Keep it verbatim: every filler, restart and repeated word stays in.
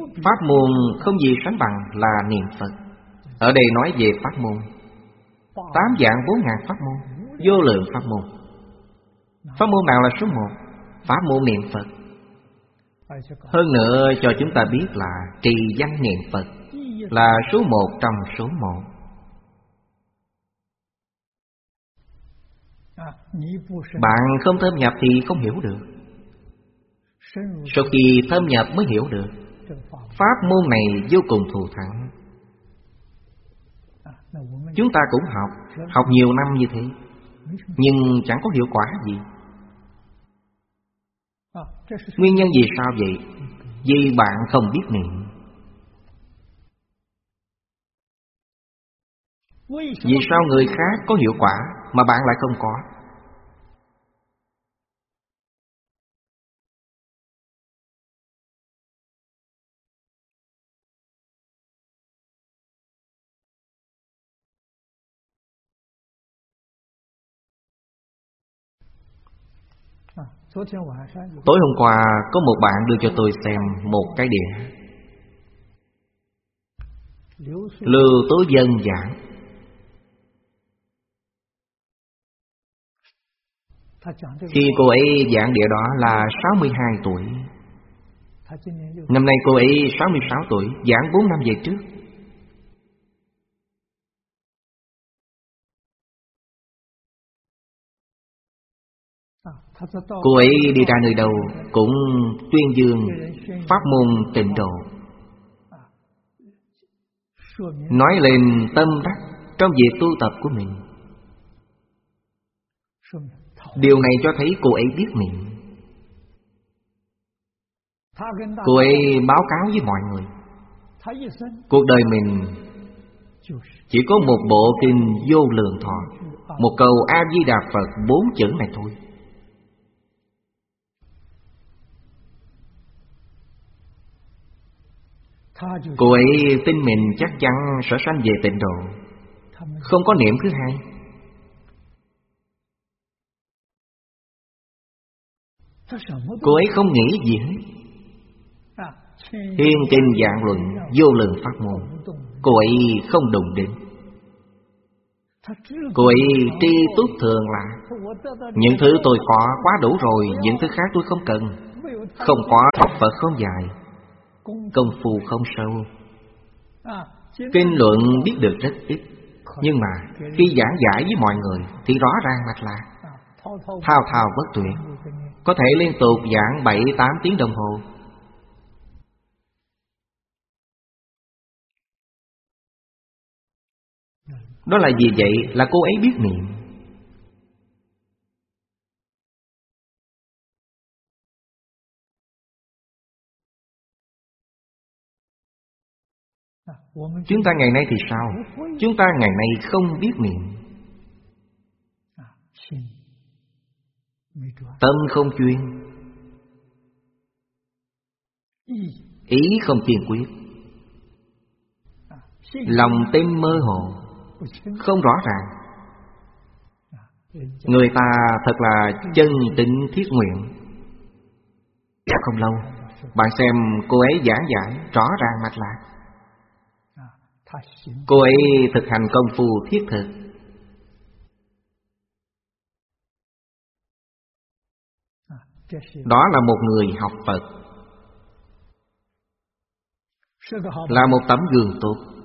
Pháp môn không gì sánh bằng là niệm Phật. Ở đây nói về pháp môn. Tám vạn bốn ngàn pháp môn, vô lượng pháp môn. Pháp môn nào là số một? Pháp môn niệm Phật. Hơn nữa cho chúng ta biết là trì danh niệm Phật là số một trong số một. Bạn không thâm nhập thì không hiểu được. Sau khi thâm nhập mới hiểu được. Pháp môn này vô cùng thù thắng. Chúng ta cũng học, học nhiều năm như thế, nhưng chẳng có hiệu quả gì. Nguyên nhân vì sao vậy? Vì bạn không biết niệm. Vì sao người khác có hiệu quả mà bạn lại không có? Tối hôm qua có một bạn đưa cho tôi xem một cái đĩa Lưu Tố Dân giảng. Khi cô ấy giảng địa đó là sáu mươi hai tuổi. Năm nay cô ấy sáu mươi sáu tuổi, giảng bốn năm về trước. Cô ấy đi ra nơi đâu cũng tuyên dương pháp môn Tịnh Độ, nói lên tâm đắc trong việc tu tập của mình. Điều này cho thấy cô ấy biết niệm. Cô ấy báo cáo với mọi người cuộc đời mình chỉ có một bộ kinh Vô Lượng Thọ, một câu A Di Đà Phật bốn chữ này thôi. Cô ấy tin mình chắc chắn sẽ sanh về Tịnh Độ, không có niệm thứ hai. Cô ấy không nghĩ gì hết. Hiên kinh vạn luận, vô lượng pháp môn, cô ấy không đụng đến. Cô ấy tri túc thường là những thứ tôi có quá đủ rồi, những thứ khác tôi không cần. Không có học Phật không dài, công phu không sâu. Kinh luận biết được rất ít, nhưng mà khi giảng giải với mọi người thì rõ ràng mạch lạc, thao thao bất tuyệt, có thể liên tục giảng bảy tám tiếng đồng hồ. Đó là vì vậy là cô ấy biết niệm. Chúng ta ngày nay thì sao? Chúng ta ngày nay không biết niệm. Tâm không chuyên, ý không kiên quyết, lòng tim mơ hồ, không rõ ràng. Người ta thật là chân tịnh thiết nguyện. Không lâu, bạn xem cô ấy giảng giải rõ ràng mạch lạc. Cô ấy thực hành công phu thiết thực. Đó là một người học Phật, là một tấm gương tốt.